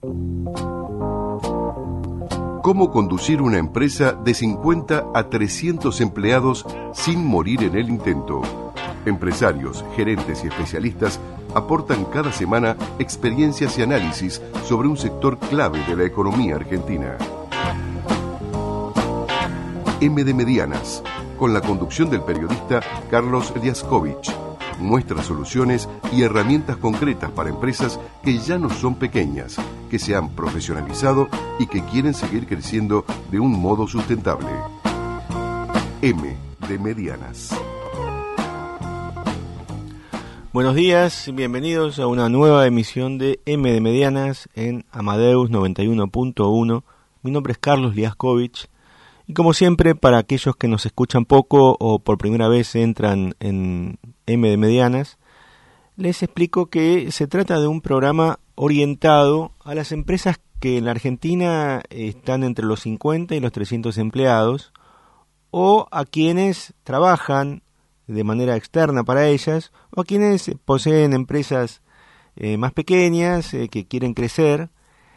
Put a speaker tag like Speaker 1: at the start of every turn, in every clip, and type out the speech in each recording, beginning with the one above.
Speaker 1: ¿Cómo conducir una empresa de 50 a 300 empleados sin morir en el intento? Empresarios, gerentes y especialistas aportan cada semana experiencias y análisis sobre un sector clave de la economía argentina. M de Medianas, con la conducción del periodista Carlos Liaskovich, muestra soluciones y herramientas concretas para empresas que ya no son pequeñas, que se han profesionalizado y que quieren seguir creciendo de un modo sustentable. M de Medianas.
Speaker 2: Buenos días y bienvenidos a una nueva emisión de M de Medianas en Amadeus 91.1. Mi nombre es Carlos Liaskovich y como siempre, para aquellos que nos escuchan poco o por primera vez entran en M de Medianas, les explico que se trata de un programa orientado a las empresas que en la Argentina están entre los 50 y los 300 empleados, o a quienes trabajan de manera externa para ellas, o a quienes poseen empresas más pequeñas que quieren crecer,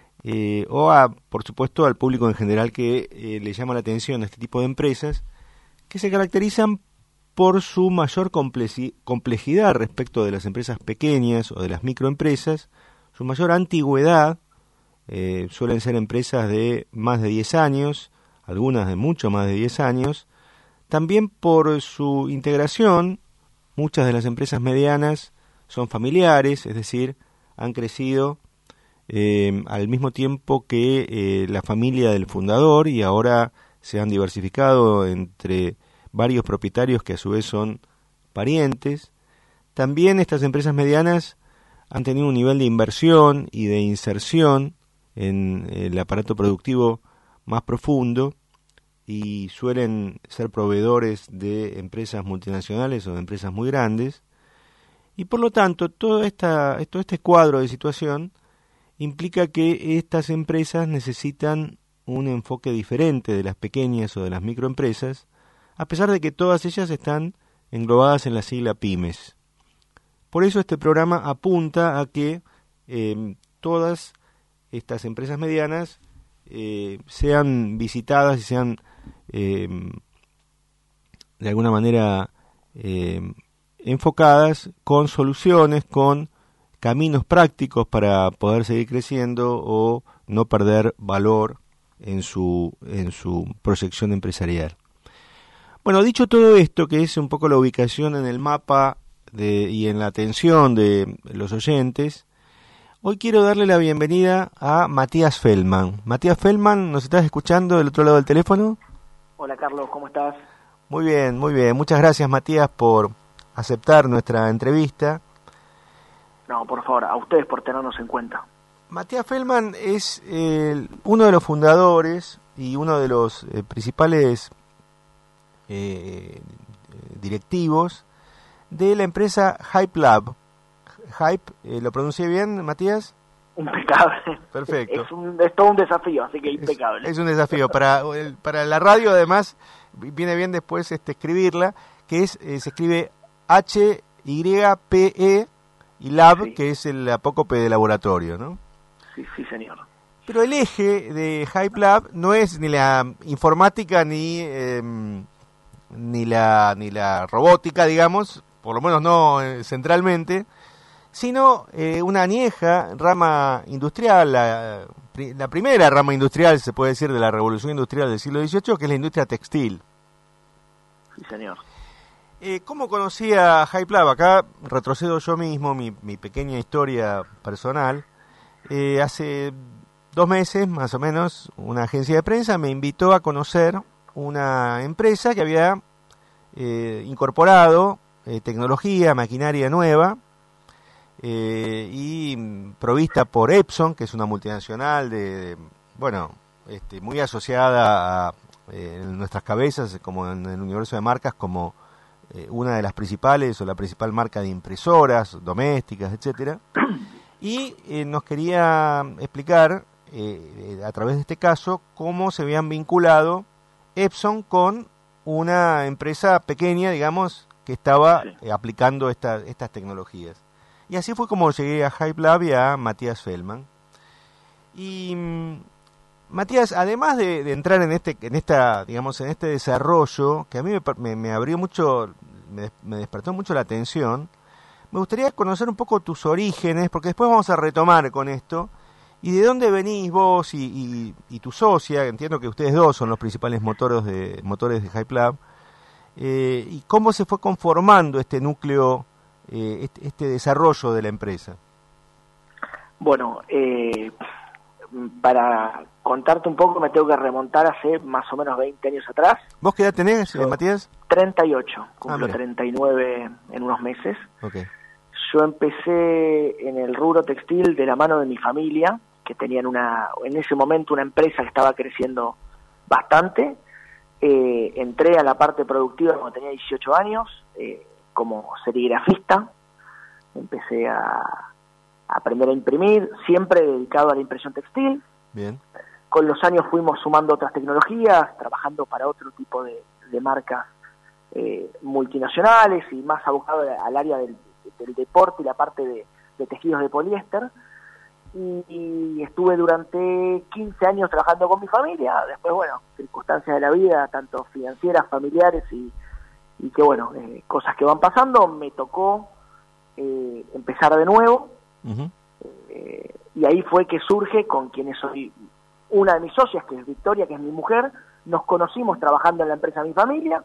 Speaker 2: por supuesto, al público en general que le llama la atención a este tipo de empresas, que se caracterizan por su mayor complejidad respecto de las empresas pequeñas o de las microempresas, su mayor antigüedad. Suelen ser empresas de más de 10 años, algunas de mucho más de 10 años, también por su integración. Muchas de las empresas medianas son familiares, es decir, han crecido al mismo tiempo que la familia del fundador, y ahora se han diversificado entre varios propietarios que a su vez son parientes. También estas empresas medianas han tenido un nivel de inversión y de inserción en el aparato productivo más profundo y suelen ser proveedores de empresas multinacionales o de empresas muy grandes. Y por lo tanto, todo este cuadro de situación implica que estas empresas necesitan un enfoque diferente de las pequeñas o de las microempresas, a pesar de que todas ellas están englobadas en la sigla PYMES. Por eso este programa apunta a que todas estas empresas medianas sean visitadas y sean de alguna manera enfocadas con soluciones, con caminos prácticos para poder seguir creciendo o no perder valor en su proyección empresarial. Bueno, dicho todo esto, que es un poco la ubicación en el mapa y en la atención de los oyentes, hoy quiero darle la bienvenida a Matías Feldman. Matías Feldman, ¿nos estás escuchando del otro lado del teléfono?
Speaker 3: Hola Carlos, ¿cómo estás?
Speaker 2: Muy bien, muy bien. Muchas gracias, Matías, por aceptar nuestra entrevista.
Speaker 3: No, por favor, a ustedes por tenernos en cuenta.
Speaker 2: Matías Feldman es uno de los fundadores y uno de los principales directivos de la empresa Hype Lab. Hype, ¿lo pronuncié bien, Matías?
Speaker 3: Impecable.
Speaker 2: Perfecto.
Speaker 3: Es todo un desafío, así que impecable.
Speaker 2: Es un desafío. Para la radio, además, viene bien después escribirla, que se escribe HYPE y Lab, sí, que es el apócope de laboratorio, ¿no?
Speaker 3: Sí, señor.
Speaker 2: Pero el eje de Hype Lab no es ni la informática ni la robótica, digamos, por lo menos no centralmente, sino una añeja rama industrial, la primera rama industrial, se puede decir, de la revolución industrial del siglo XVIII, que es la industria textil.
Speaker 3: Sí, señor.
Speaker 2: ¿Cómo conocí a Hype Lab? Acá retrocedo yo mismo, mi pequeña historia personal. Hace 2 meses, más o menos, una agencia de prensa me invitó a conocer una empresa que había incorporado tecnología, maquinaria nueva, y provista por Epson, que es una multinacional muy asociada en nuestras cabezas, como en el universo de marcas, como una de las principales o la principal marca de impresoras domésticas, etcétera. Y nos quería explicar a través de este caso cómo se habían vinculado Epson con una empresa pequeña, digamos, que estaba aplicando estas tecnologías. Y así fue como llegué a Hype Lab y a Matías Feldman. Y Matías, además de entrar en este desarrollo que a mí me abrió mucho, me despertó mucho la atención, me gustaría conocer un poco tus orígenes, porque después vamos a retomar con esto. ¿Y de dónde venís vos y tu socia? Entiendo que ustedes dos son los principales motores de Hyplab. ¿Y cómo se fue conformando este núcleo, este desarrollo de la empresa?
Speaker 3: Bueno, para contarte un poco me tengo que remontar hace más o menos 20 años atrás.
Speaker 2: ¿Vos qué edad tenés, Matías?
Speaker 3: 38, cumplo 39 en unos meses.
Speaker 2: Okay.
Speaker 3: Yo empecé en el rubro textil de la mano de mi familia, que tenían en ese momento una empresa que estaba creciendo bastante. Entré a la parte productiva cuando tenía 18 años, como serigrafista. Empecé a aprender a imprimir, siempre dedicado a la impresión textil.
Speaker 2: Bien.
Speaker 3: Con los años fuimos sumando otras tecnologías, trabajando para otro tipo de marcas multinacionales y más abocado al área del deporte y la parte de tejidos de poliéster. Y estuve durante 15 años trabajando con mi familia. Después, bueno, circunstancias de la vida, tanto financieras, familiares y que, bueno, cosas que van pasando, me tocó empezar de nuevo. Uh-huh. Y ahí fue que surge con quienes soy una de mis socias, que es Victoria, que es mi mujer. Nos conocimos trabajando en la empresa de mi familia.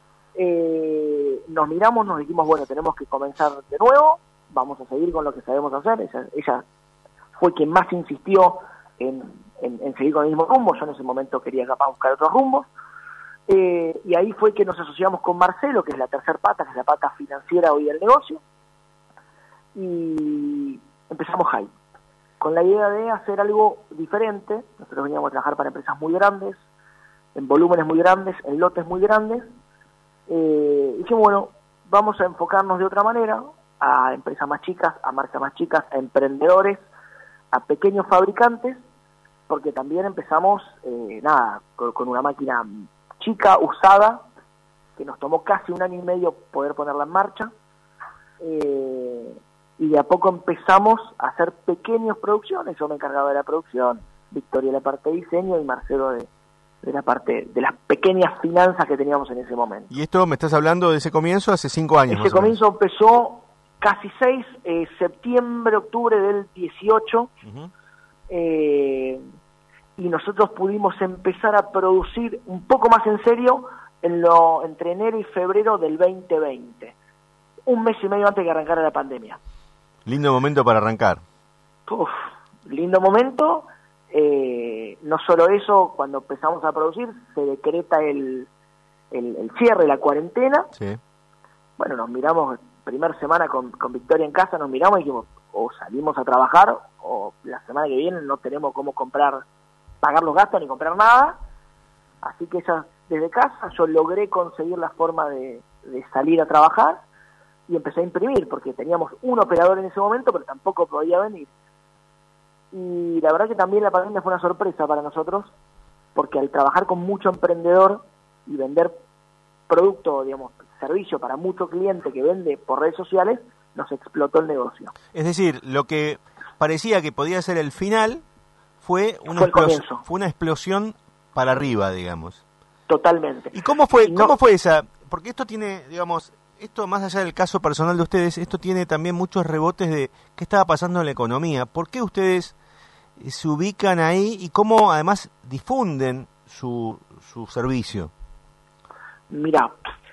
Speaker 3: Nos miramos, nos dijimos, bueno, tenemos que comenzar de nuevo, vamos a seguir con lo que sabemos hacer. Ella fue quien más insistió en seguir con el mismo rumbo. Yo en ese momento quería capaz buscar otros rumbos. Y ahí fue que nos asociamos con Marcelo, que es la tercer pata, que es la pata financiera hoy del negocio. Y empezamos Hype, con la idea de hacer algo diferente. Nosotros veníamos a trabajar para empresas muy grandes, en volúmenes muy grandes, en lotes muy grandes. Y que bueno, vamos a enfocarnos de otra manera a empresas más chicas, a marcas más chicas, a emprendedores, a pequeños fabricantes, porque también empezamos con una máquina chica, usada, que nos tomó casi 1 año y medio poder ponerla en marcha, y de a poco empezamos a hacer pequeñas producciones. Yo me encargaba de la producción, Victoria de la parte de diseño y Marcelo de la parte de las pequeñas finanzas que teníamos en ese momento.
Speaker 2: ¿Y esto me estás hablando de ese comienzo hace 5 años?
Speaker 3: Ese comienzo empezó casi 6, septiembre, octubre del 18, uh-huh. Y nosotros pudimos empezar a producir un poco más en serio entre enero y febrero del 2020, 1 mes y medio antes de que arrancara la pandemia.
Speaker 2: Lindo momento para arrancar.
Speaker 3: Uf, lindo momento. No solo eso, cuando empezamos a producir se decreta el cierre, la cuarentena. Sí. Bueno, nos miramos, primera semana con Victoria en casa, nos miramos y dijimos, o salimos a trabajar o la semana que viene no tenemos cómo pagar los gastos ni comprar nada. Así que ya desde casa yo logré conseguir la forma de salir a trabajar y empecé a imprimir, porque teníamos un operador en ese momento, pero tampoco podía venir. Y la verdad que también la pandemia fue una sorpresa para nosotros, porque al trabajar con mucho emprendedor y vender producto, digamos, servicio para mucho cliente que vende por redes sociales, nos explotó el negocio.
Speaker 2: Es decir, lo que parecía que podía ser el final fue una explosión para arriba, digamos.
Speaker 3: Totalmente.
Speaker 2: ¿Y cómo fue esa? Porque esto tiene, digamos, esto más allá del caso personal de ustedes, esto tiene también muchos rebotes de qué estaba pasando en la economía. ¿Por qué ustedes se ubican ahí y cómo además difunden su servicio?
Speaker 3: Mirá,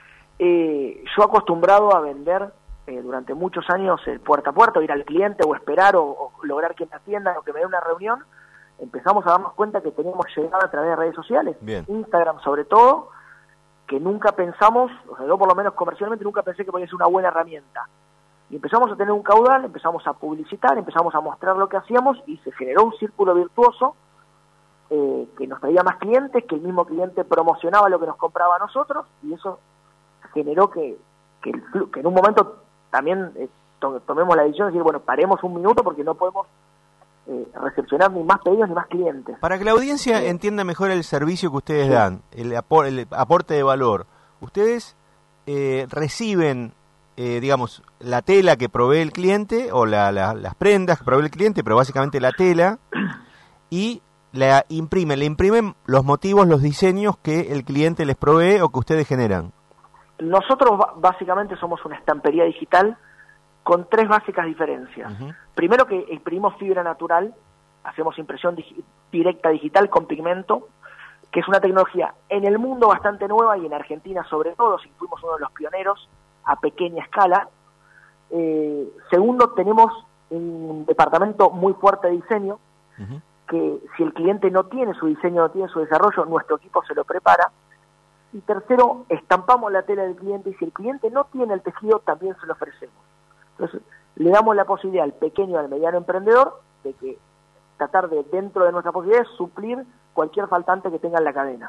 Speaker 3: yo acostumbrado a vender durante muchos años puerta a puerta, ir al cliente o esperar o lograr que me atiendan o que me dé una reunión. Empezamos a darnos cuenta que teníamos llegada a través de redes sociales, bien. Instagram sobre todo, que nunca pensamos, o sea, yo por lo menos comercialmente nunca pensé que podía ser una buena herramienta. Y empezamos a tener un caudal, empezamos a publicitar, empezamos a mostrar lo que hacíamos y se generó un círculo virtuoso que nos traía más clientes, que el mismo cliente promocionaba lo que nos compraba a nosotros, y eso generó que en un momento también tomemos la decisión de decir, bueno, paremos un minuto porque no podemos recepcionar ni más pedidos ni más clientes.
Speaker 2: Para que la audiencia entienda mejor el servicio que ustedes dan, el aporte de valor, ustedes reciben, digamos, la tela que provee el cliente o las prendas que provee el cliente, pero básicamente la tela, y le imprimen los motivos, los diseños que el cliente les provee o que ustedes generan.
Speaker 3: Nosotros básicamente somos una estampería digital con 3 básicas diferencias. Primero, que imprimimos fibra natural, hacemos impresión directa digital con pigmento, que es una tecnología en el mundo bastante nueva y en Argentina sobre todo, si fuimos uno de los pioneros a pequeña escala. Segundo, tenemos un departamento muy fuerte de diseño, que si el cliente no tiene su diseño, no tiene su desarrollo, nuestro equipo se lo prepara. Y tercero, estampamos la tela del cliente, y si el cliente no tiene el tejido, también se lo ofrecemos. Entonces, le damos la posibilidad al pequeño y al mediano emprendedor de que tratar de, dentro de nuestras posibilidades, suplir cualquier faltante que tenga en la cadena.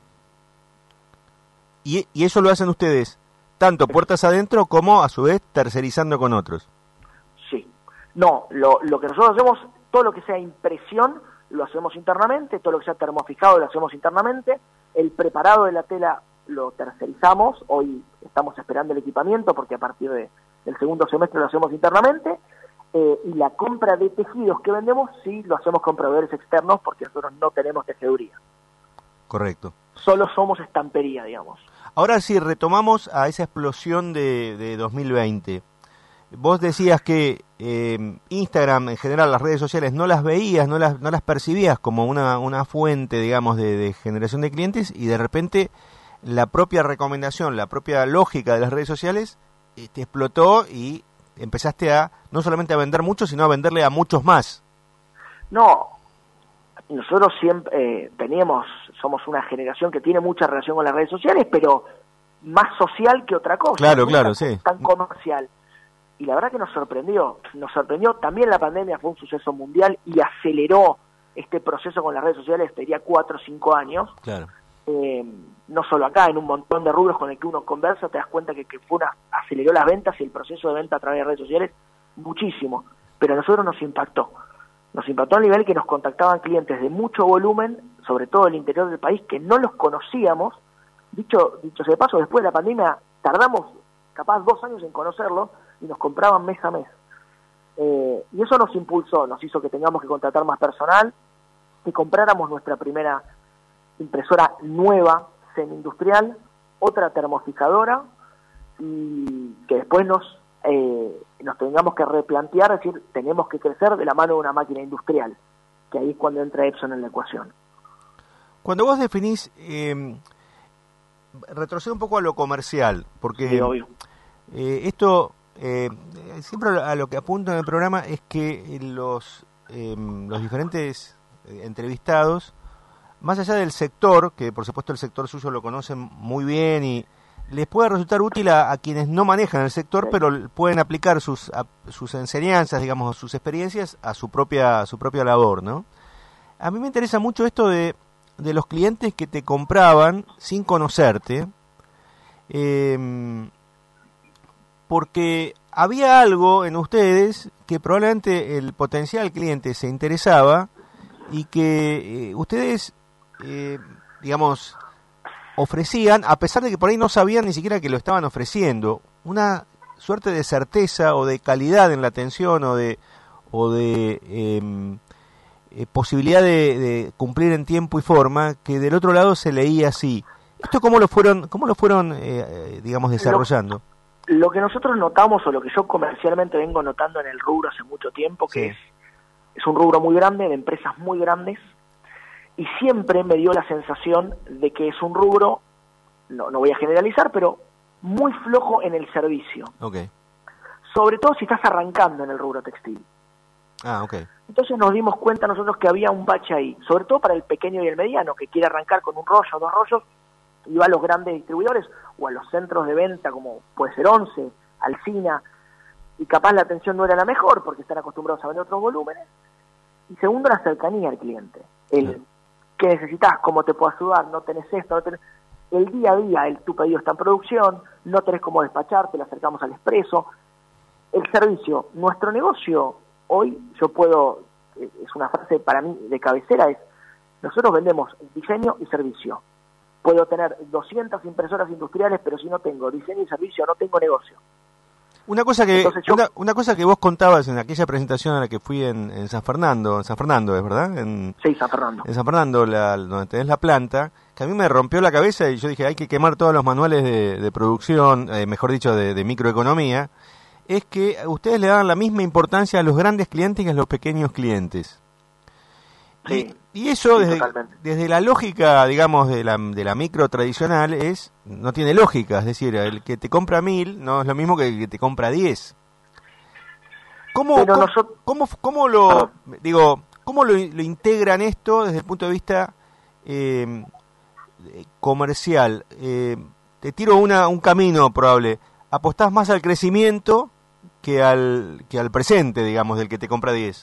Speaker 2: Y eso lo hacen ustedes, tanto puertas adentro como, a su vez, tercerizando con otros.
Speaker 3: Sí. No, lo que nosotros hacemos, todo lo que sea impresión, lo hacemos internamente, todo lo que sea termofijado lo hacemos internamente, el preparado de la tela lo tercerizamos, hoy estamos esperando el equipamiento porque a partir del segundo semestre lo hacemos internamente, y la compra de tejidos que vendemos sí lo hacemos con proveedores externos porque nosotros no tenemos tejeduría.
Speaker 2: Correcto.
Speaker 3: Solo somos estampería, digamos.
Speaker 2: Ahora sí, retomamos a esa explosión de 2020. Vos decías que Instagram, en general, las redes sociales, no las veías, no las percibías como una fuente, digamos, de generación de clientes, y de repente la propia recomendación, la propia lógica de las redes sociales te explotó y empezaste no solamente a vender mucho, sino a venderle a muchos más.
Speaker 3: No, nosotros siempre somos una generación que tiene mucha relación con las redes sociales, pero más social que otra cosa.
Speaker 2: Claro, sí.
Speaker 3: Tan comercial. Y la verdad que nos sorprendió, también la pandemia fue un suceso mundial y aceleró este proceso con las redes sociales, te diría 4 o 5 años.
Speaker 2: Claro.
Speaker 3: No solo acá, en un montón de rubros con el que uno conversa, te das cuenta que aceleró las ventas y el proceso de venta a través de redes sociales muchísimo, pero a nosotros nos impactó al nivel que nos contactaban clientes de mucho volumen, sobre todo del interior del país, que no los conocíamos. Dicho sea de paso, después de la pandemia tardamos capaz 2 años en conocerlo y nos compraban mes a mes, y eso nos impulsó, nos hizo que tengamos que contratar más personal, que compráramos nuestra primera impresora nueva, semi-industrial, otra termofijadora, y que después nos tengamos que replantear, es decir, tenemos que crecer de la mano de una máquina industrial, que ahí es cuando entra Epson en la ecuación.
Speaker 2: Cuando vos definís, retrocede un poco a lo comercial, porque
Speaker 3: sí, obvio.
Speaker 2: Esto, siempre a lo que apunto en el programa es que los diferentes entrevistados, más allá del sector, que por supuesto el sector suyo lo conocen muy bien y les puede resultar útil a quienes no manejan el sector, sí, pero pueden aplicar sus enseñanzas, digamos, sus experiencias a su propia labor, ¿no? A mí me interesa mucho esto de los clientes que te compraban sin conocerte, porque había algo en ustedes que probablemente el potencial cliente se interesaba y que ustedes, digamos, ofrecían, a pesar de que por ahí no sabían ni siquiera que lo estaban ofreciendo, una suerte de certeza o de calidad en la atención o de posibilidad de cumplir en tiempo y forma, que del otro lado se leía así. ¿Esto cómo lo fueron digamos, desarrollando?
Speaker 3: Lo que nosotros notamos, o lo que yo comercialmente vengo notando en el rubro hace mucho tiempo, que sí, es un rubro muy grande, de empresas muy grandes, y siempre me dio la sensación de que es un rubro, no voy a generalizar, pero muy flojo en el servicio.
Speaker 2: Okay.
Speaker 3: Sobre todo si estás arrancando en el rubro textil.
Speaker 2: Okay.
Speaker 3: Entonces nos dimos cuenta nosotros que había un bache ahí, sobre todo para el pequeño y el mediano, que quiere arrancar con un rollo, 2 rollos, y va a los grandes distribuidores o a los centros de venta como puede ser Once, Alsina, y capaz la atención no era la mejor porque están acostumbrados a vender otros volúmenes. Y segundo, la cercanía al cliente. ¿Qué necesitas? ¿Cómo te puedo ayudar? ¿No tenés esto? ¿No tenés? El día a día, tu pedido está en producción, no tenés cómo despacharte, lo acercamos al expreso. El servicio, nuestro negocio, hoy es una frase para mí de cabecera, es: nosotros vendemos diseño y servicio. Puedo tener 200 impresoras industriales, pero si no tengo diseño y servicio, no tengo negocio.
Speaker 2: Una cosa que una cosa que vos contabas en aquella presentación a la que fui en San Fernando, ¿es verdad?
Speaker 3: Sí, San Fernando.
Speaker 2: En San Fernando, donde tenés la planta, que a mí me rompió la cabeza y yo dije, hay que quemar todos los manuales de producción, mejor dicho, de microeconomía, es que ustedes le dan la misma importancia a los grandes clientes que a los pequeños clientes.
Speaker 3: Sí,
Speaker 2: y eso
Speaker 3: sí,
Speaker 2: desde la lógica, digamos, de la micro tradicional no tiene lógica. Es decir, el que te compra 1.000 no es lo mismo que el que te compra 10. ¿Cómo lo integran esto desde el punto de vista comercial? Te tiro un camino probable. ¿Apostás más al crecimiento que al presente, digamos, del que te compra 10?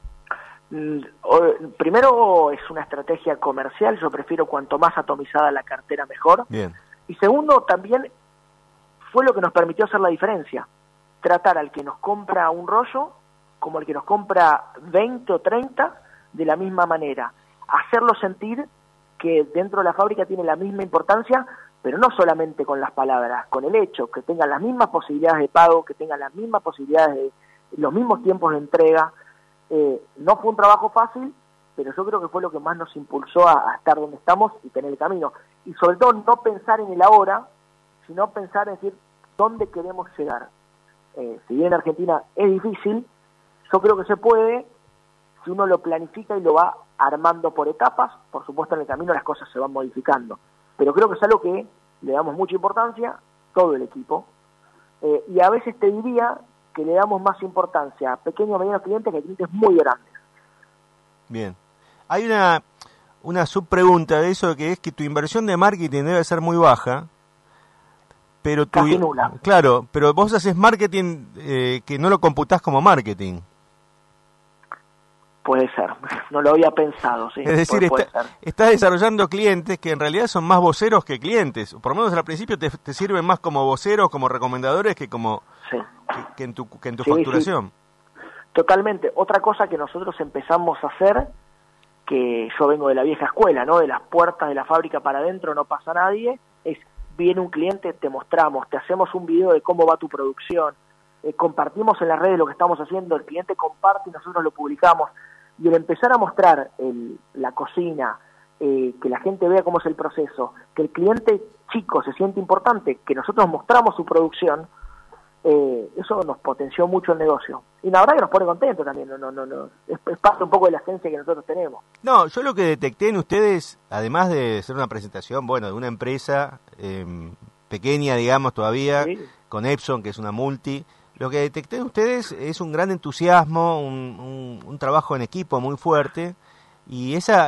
Speaker 3: Primero, es una estrategia comercial. Yo prefiero cuanto más atomizada la cartera mejor.
Speaker 2: Bien.
Speaker 3: Y segundo, también fue lo que nos permitió hacer la diferencia. Tratar al que nos compra un rollo como al que nos compra 20 o 30 de la misma manera. Hacerlo sentir que dentro de la fábrica tiene la misma importancia, pero no solamente con las palabras, con el hecho, que tengan las mismas posibilidades de pago, que tengan las mismas posibilidades de los mismos tiempos de entrega. No fue un trabajo fácil, pero yo creo que fue lo que más nos impulsó a estar donde estamos y tener el camino. Y sobre todo no pensar en el ahora, sino pensar en decir dónde queremos llegar. Si bien en Argentina es difícil, yo creo que se puede si uno lo planifica y lo va armando por etapas. Por supuesto, en el camino las cosas se van modificando, pero creo que es algo que le damos mucha importancia, todo el equipo, y a veces te diría que le damos más importancia a pequeños o medianos clientes que a clientes muy grandes.
Speaker 2: Bien. Hay una subpregunta de eso, que es que tu inversión de marketing debe ser muy baja, pero
Speaker 3: casi nula.
Speaker 2: Claro, pero vos haces marketing que no lo computás como marketing.
Speaker 3: Puede ser, no lo había pensado, sí.
Speaker 2: Es decir, estás desarrollando clientes que en realidad son más voceros que clientes. Por lo menos al principio te sirven más como voceros, como recomendadores, que como
Speaker 3: sí.
Speaker 2: que en tu facturación.
Speaker 3: Sí. Totalmente. Otra cosa que nosotros empezamos a hacer, que yo vengo de la vieja escuela, ¿no? De las puertas de la fábrica para adentro no pasa nadie, es viene un cliente, te mostramos, te hacemos un video de cómo va tu producción, compartimos en las redes lo que estamos haciendo, el cliente comparte y nosotros lo publicamos. Y el empezar a mostrar la cocina, que la gente vea cómo es el proceso, que el cliente chico se siente importante, que nosotros mostramos su producción, eso nos potenció mucho el negocio. Y la verdad que nos pone contentos también, es parte un poco de la agencia que nosotros tenemos.
Speaker 2: No, yo lo que detecté en ustedes, además de ser una presentación, de una empresa pequeña, digamos, todavía, sí, con Epson, que es una multi, lo que detecté en ustedes es un gran entusiasmo, un trabajo en equipo muy fuerte, y esa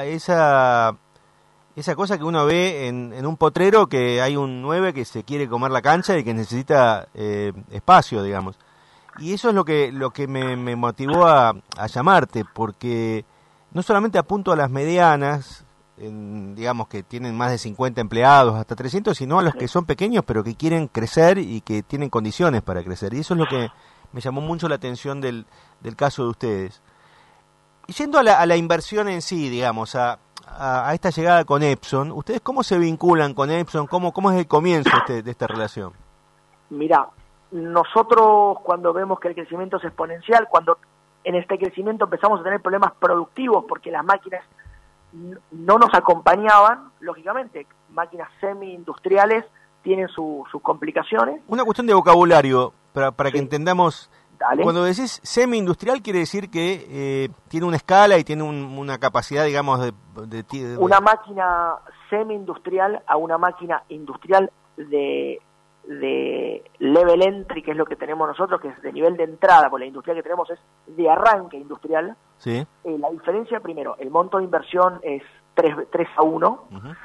Speaker 2: cosa que uno ve en un potrero, que hay un 9 que se quiere comer la cancha y que necesita espacio, digamos. Y eso es lo que me motivó a llamarte, porque no solamente apunto a las medianas, digamos que tienen más de 50 empleados, hasta 300, sino a los que son pequeños pero que quieren crecer y que tienen condiciones para crecer. Y eso es lo que me llamó mucho la atención del caso de ustedes. Y yendo a la inversión en sí, digamos, a esta llegada con Epson, ¿ustedes cómo se vinculan con Epson? ¿Cómo es el comienzo de esta relación?
Speaker 3: Mirá, nosotros cuando vemos que el crecimiento es exponencial, cuando en este crecimiento empezamos a tener problemas productivos porque las máquinas no nos acompañaban, lógicamente, máquinas semi-industriales tienen sus complicaciones.
Speaker 2: Una cuestión de vocabulario, para que entendamos.
Speaker 3: Dale.
Speaker 2: Cuando decís semi-industrial, quiere decir que tiene una escala y tiene una capacidad, digamos, de...
Speaker 3: Una máquina semi-industrial a una máquina industrial de level entry, que es lo que tenemos nosotros, que es de nivel de entrada, porque la industrial que tenemos es de arranque industrial.
Speaker 2: Sí.
Speaker 3: La diferencia, primero, el monto de inversión es 3-1,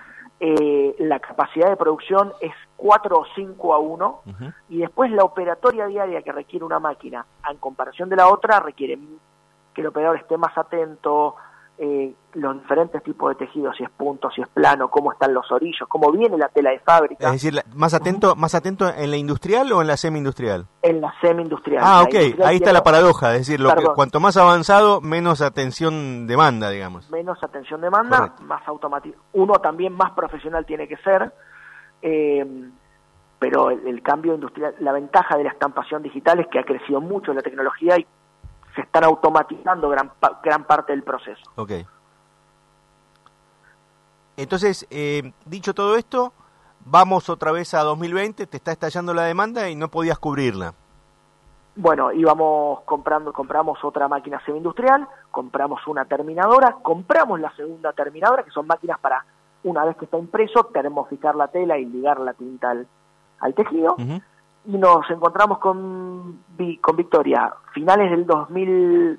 Speaker 3: la capacidad de producción es 4 o 5-1, y después la operatoria diaria que requiere una máquina, en comparación de la otra, requiere que el operador esté más atento, los diferentes tipos de tejidos, si es punto, si es plano, cómo están los orillos, cómo viene la tela de fábrica.
Speaker 2: Es decir, más atento en la industrial o en la semi-industrial.
Speaker 3: En la semi-industrial.
Speaker 2: Ah, ok, ahí está la paradoja, es decir, cuanto más avanzado, menos atención demanda, digamos.
Speaker 3: Menos atención demanda, correcto, más automático. Uno también más profesional tiene que ser, pero el cambio industrial, la ventaja de la estampación digital es que ha crecido mucho la tecnología y se están automatizando gran parte del proceso.
Speaker 2: Ok. Entonces, dicho todo esto, vamos otra vez a 2020, te está estallando la demanda y no podías cubrirla.
Speaker 3: Bueno, compramos otra máquina semi-industrial, compramos una terminadora, compramos la segunda terminadora, que son máquinas para, una vez que está impreso, termoficar la tela y ligar la tinta al tejido. Uh-huh. Y nos encontramos con Victoria, finales del 2000,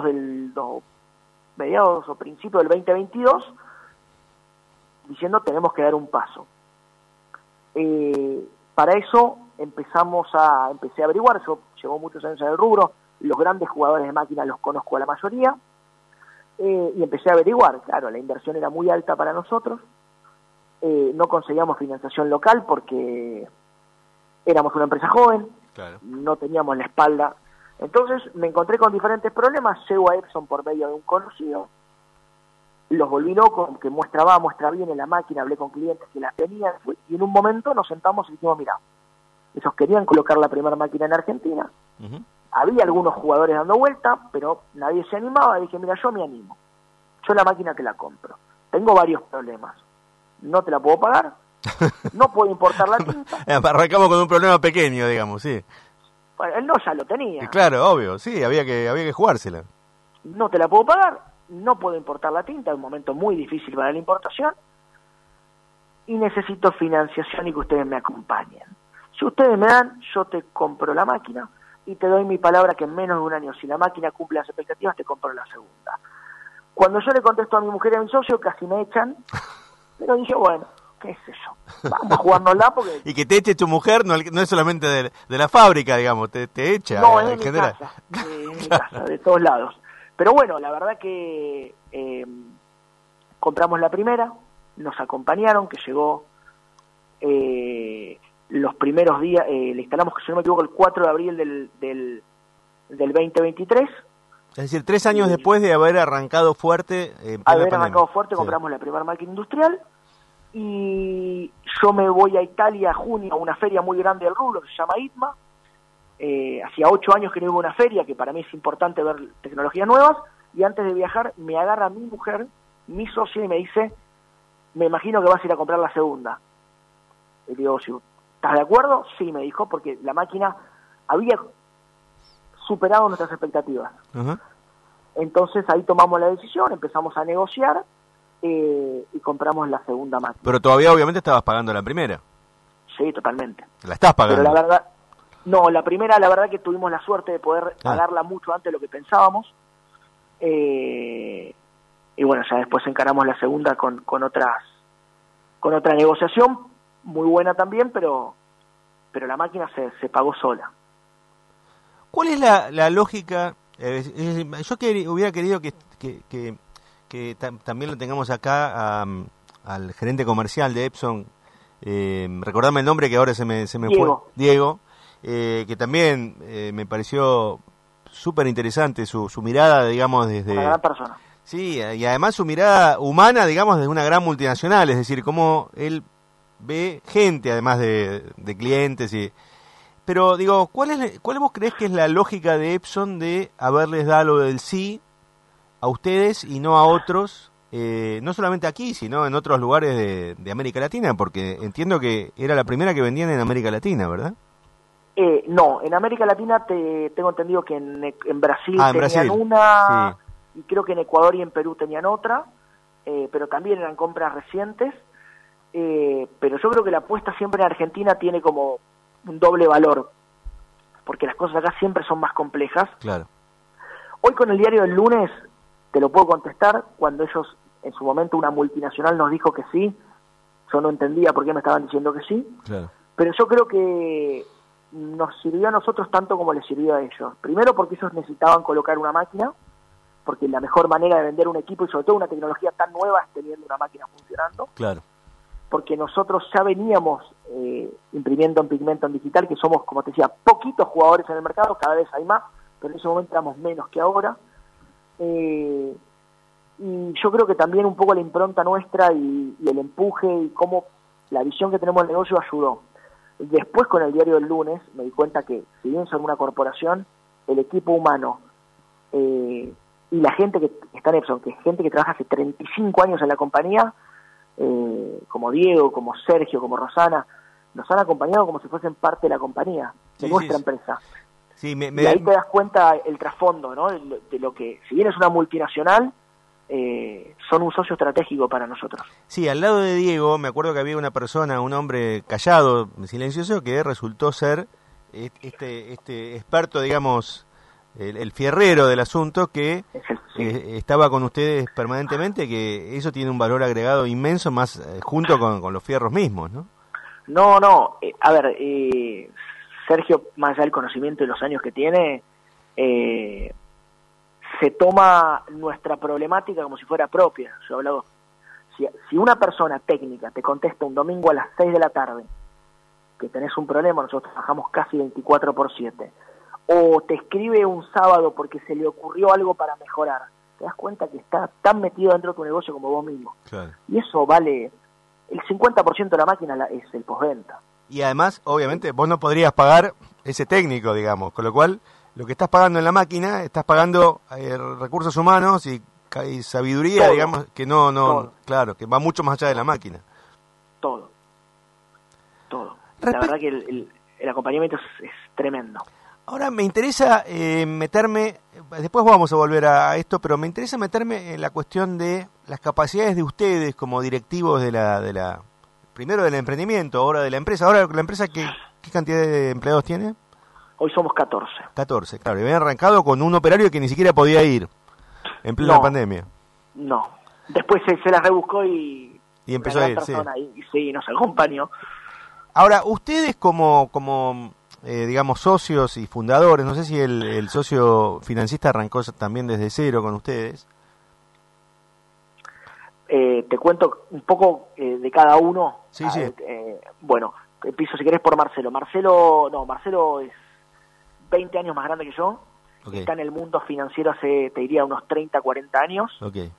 Speaker 3: mediados o principios del 2022, diciendo tenemos que dar un paso. Para eso empecé a averiguar. Yo llevo muchos años en el rubro, los grandes jugadores de máquinas los conozco a la mayoría, y empecé a averiguar. Claro, la inversión era muy alta para nosotros, no conseguíamos financiación local porque éramos una empresa joven, claro, no teníamos la espalda. Entonces me encontré con diferentes problemas, llego a Epson por medio de un conocido, los volví locos, que muestra bien en la máquina, hablé con clientes que las tenían, y en un momento nos sentamos y dijimos, mira, ellos querían colocar la primera máquina en Argentina, uh-huh, había algunos jugadores dando vuelta, pero nadie se animaba, y dije, mira, yo me animo, yo la máquina te la compro, tengo varios problemas, no te la puedo pagar, no puedo importar la tinta.
Speaker 2: Arrancamos con un problema pequeño, digamos, sí.
Speaker 3: Bueno, él no ya lo tenía.
Speaker 2: Claro, obvio, sí, había que jugársela.
Speaker 3: No te la puedo pagar, no puedo importar la tinta, es un momento muy difícil para la importación, y necesito financiación y que ustedes me acompañen. Si ustedes me dan, yo te compro la máquina y te doy mi palabra que en menos de un año, si la máquina cumple las expectativas, te compro la segunda. Cuando yo le contesto a mi mujer y a mi socio, casi me echan, pero dije, bueno, qué sé yo, vamos a jugárnosla porque...
Speaker 2: Y que te eche tu mujer no es solamente de la fábrica, digamos, te echa.
Speaker 3: No, es en general. Mi casa, de todos lados. Pero bueno, la verdad que compramos la primera, nos acompañaron, que llegó los primeros días, le instalamos, si no me equivoco, el 4 de abril del 2023.
Speaker 2: Es decir, 3 años después de haber arrancado fuerte.
Speaker 3: Compramos la primera máquina industrial y yo me voy a Italia a junio a una feria muy grande del rubro que se llama ITMA. Hacía 8 años que no iba a una feria, que para mí es importante ver tecnologías nuevas, y antes de viajar me agarra mi mujer, mi socia, y me dice, me imagino que vas a ir a comprar la segunda. Y digo, ¿estás de acuerdo? Sí, me dijo, porque la máquina había superado nuestras expectativas. Uh-huh. Entonces ahí tomamos la decisión, empezamos a negociar y compramos la segunda máquina.
Speaker 2: Pero todavía obviamente estabas pagando la primera.
Speaker 3: Sí, totalmente.
Speaker 2: ¿La estás pagando?
Speaker 3: Pero la verdad... No, la primera, la verdad que tuvimos la suerte de poder pagarla mucho antes de lo que pensábamos. Y bueno, ya después encaramos la segunda con otra negociación, muy buena también, pero la máquina se pagó sola.
Speaker 2: ¿Cuál es la lógica? Yo hubiera querido que también lo tengamos acá al gerente comercial de Epson, recordame el nombre que ahora se me
Speaker 3: Diego.
Speaker 2: Fue. Diego. Que también me pareció súper interesante su mirada, digamos, desde...
Speaker 3: Una gran persona.
Speaker 2: Sí, y además su mirada humana, digamos, desde una gran multinacional, es decir, cómo él ve gente, además de clientes. Pero, digo, ¿cuál vos creés que es la lógica de Epson de haberles dado el sí a ustedes y no a otros, no solamente aquí, sino en otros lugares de América Latina? Porque entiendo que era la primera que vendían en América Latina, ¿verdad?
Speaker 3: No, en América Latina tengo entendido que en Brasil tenían una, sí, y creo que en Ecuador y en Perú tenían otra, pero también eran compras recientes, pero yo creo que la apuesta siempre en Argentina tiene como un doble valor, porque las cosas acá siempre son más complejas.
Speaker 2: Claro.
Speaker 3: Hoy con el diario del lunes te lo puedo contestar, cuando ellos, en su momento una multinacional nos dijo que sí, yo no entendía por qué me estaban diciendo que sí,
Speaker 2: claro,
Speaker 3: pero yo creo que nos sirvió a nosotros tanto como les sirvió a ellos. Primero porque ellos necesitaban colocar una máquina, porque la mejor manera de vender un equipo y sobre todo una tecnología tan nueva es teniendo una máquina funcionando.
Speaker 2: Claro.
Speaker 3: Porque nosotros ya veníamos imprimiendo en pigmento en digital, que somos, como te decía, poquitos jugadores en el mercado, cada vez hay más, pero en ese momento éramos menos que ahora. Y yo creo que también un poco la impronta nuestra y el empuje y cómo la visión que tenemos del negocio ayudó. Después, con el diario del lunes, me di cuenta que, si bien son una corporación, el equipo humano y la gente que está en Epson, que es gente que trabaja hace 35 años en la compañía, como Diego, como Sergio, como Rosana, nos han acompañado como si fuesen parte de la compañía, de nuestra empresa.
Speaker 2: Sí,
Speaker 3: y ahí te das cuenta el trasfondo, ¿no? De lo que, si bien es una multinacional, son un socio estratégico para nosotros.
Speaker 2: Sí, al lado de Diego, me acuerdo que había una persona, un hombre callado, silencioso, que resultó ser este experto, digamos, el fierrero del asunto, que estaba con ustedes permanentemente, que eso tiene un valor agregado inmenso, más junto con los fierros mismos, ¿no?
Speaker 3: No, a ver, Sergio, más allá del conocimiento y los años que tiene, se toma nuestra problemática como si fuera propia. Yo he hablado, si una persona técnica te contesta un domingo a las 6 de la tarde que tenés un problema, nosotros trabajamos casi 24/7, o te escribe un sábado porque se le ocurrió algo para mejorar, te das cuenta que está tan metido dentro de tu negocio como vos mismo.
Speaker 2: Claro.
Speaker 3: Y eso vale, el 50% de la máquina es el postventa.
Speaker 2: Y además, obviamente, vos no podrías pagar ese técnico, digamos, con lo cual lo que estás pagando en la máquina, estás pagando recursos humanos y sabiduría, todo, digamos, que no, claro, que va mucho más allá de la máquina.
Speaker 3: Todo. La verdad que el acompañamiento es tremendo.
Speaker 2: Ahora me interesa meterme, después vamos a volver a esto, pero me interesa meterme en la cuestión de las capacidades de ustedes como directivos primero del emprendimiento, ahora de la empresa. Ahora la empresa, ¿qué cantidad de empleados tiene?
Speaker 3: Hoy somos 14.
Speaker 2: 14, claro. Y habían arrancado con un operario que ni siquiera podía ir en plena pandemia.
Speaker 3: No. Después se la rebuscó y
Speaker 2: empezó a ir, sí.
Speaker 3: Y sí, nos acompañó.
Speaker 2: Ahora, ustedes como digamos, socios y fundadores, no sé si el socio financista arrancó también desde cero con ustedes.
Speaker 3: Te cuento un poco de cada uno.
Speaker 2: Sí.
Speaker 3: Bueno, empiezo si querés por Marcelo. Marcelo es 20 años más grande que yo. Okay. Está en el mundo financiero hace, te diría, unos 30, 40 años.
Speaker 2: Okay.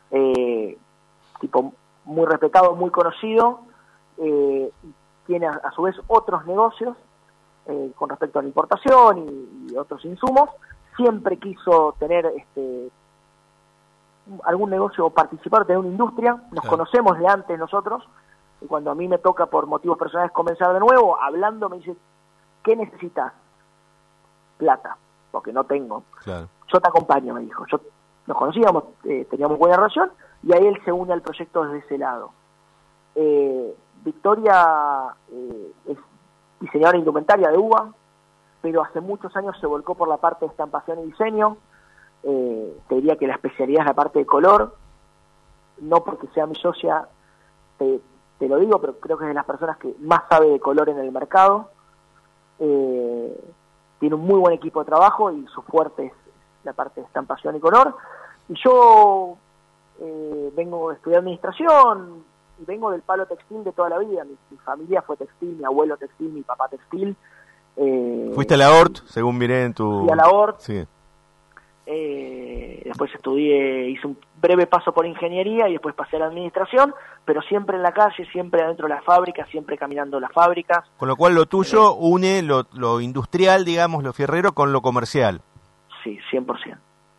Speaker 3: Tipo muy respetado, muy conocido. Tiene a su vez otros negocios con respecto a la importación y otros insumos. Siempre quiso tener algún negocio o participar, tener una industria. Nos conocemos de antes nosotros, y cuando a mí me toca por motivos personales comenzar de nuevo, hablando me dice, ¿qué necesitas? Plata, porque no tengo.
Speaker 2: Claro. Yo
Speaker 3: te acompaño, me dijo. Nos conocíamos, teníamos buena relación, y ahí él se une al proyecto desde ese lado. Victoria es diseñadora indumentaria de UBA, pero hace muchos años se volcó por la parte de estampación y diseño. Te diría que la especialidad es la parte de color, no porque sea mi socia, te lo digo, pero creo que es de las personas que más sabe de color en el mercado. Tiene un muy buen equipo de trabajo y su fuerte es la parte de estampación y color. Y yo vengo a estudiar administración y vengo del palo textil de toda la vida. Mi familia fue textil, mi abuelo textil, mi papá textil.
Speaker 2: ¿Fuiste a la ORT, según miré en tu...?
Speaker 3: Fui a la ORT.
Speaker 2: Sí.
Speaker 3: Después hice un breve paso por ingeniería y después pasé a la administración, pero siempre en la calle, siempre adentro de la fábrica, siempre caminando las fábricas.
Speaker 2: Con lo cual lo tuyo une lo industrial, digamos, lo fierrero, con lo comercial.
Speaker 3: Sí, 100%.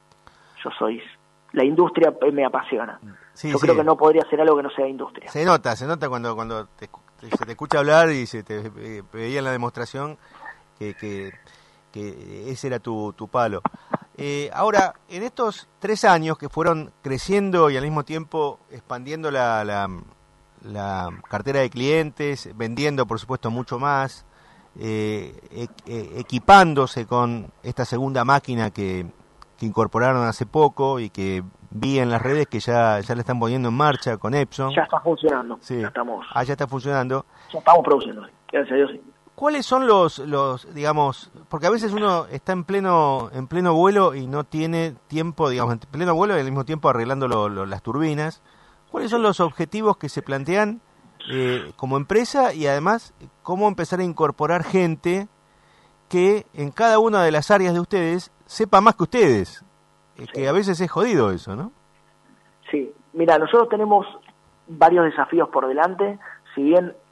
Speaker 3: La industria me apasiona.
Speaker 2: Sí,
Speaker 3: Yo creo que no podría ser algo que no sea industria.
Speaker 2: Se nota cuando se te escucha hablar y se te veía en la demostración que ese era tu palo. Ahora, en estos 3 años que fueron creciendo y al mismo tiempo expandiendo la cartera de clientes, vendiendo por supuesto mucho más, equipándose con esta segunda máquina que incorporaron hace poco y que vi en las redes que ya la están poniendo en marcha con Epson.
Speaker 3: Ya está funcionando.
Speaker 2: Sí.
Speaker 3: Ya estamos.
Speaker 2: Ya está funcionando.
Speaker 3: Ya estamos produciendo, gracias a Dios, sí.
Speaker 2: ¿Cuáles son los digamos, porque a veces uno está en pleno vuelo y no tiene tiempo, digamos, en pleno vuelo y al mismo tiempo arreglando las turbinas? ¿Cuáles son los objetivos que se plantean como empresa y además cómo empezar a incorporar gente que en cada una de las áreas de ustedes sepa más que ustedes? Sí. Que a veces es jodido eso, ¿no?
Speaker 3: Sí, mira, nosotros tenemos varios desafíos por delante. Si bien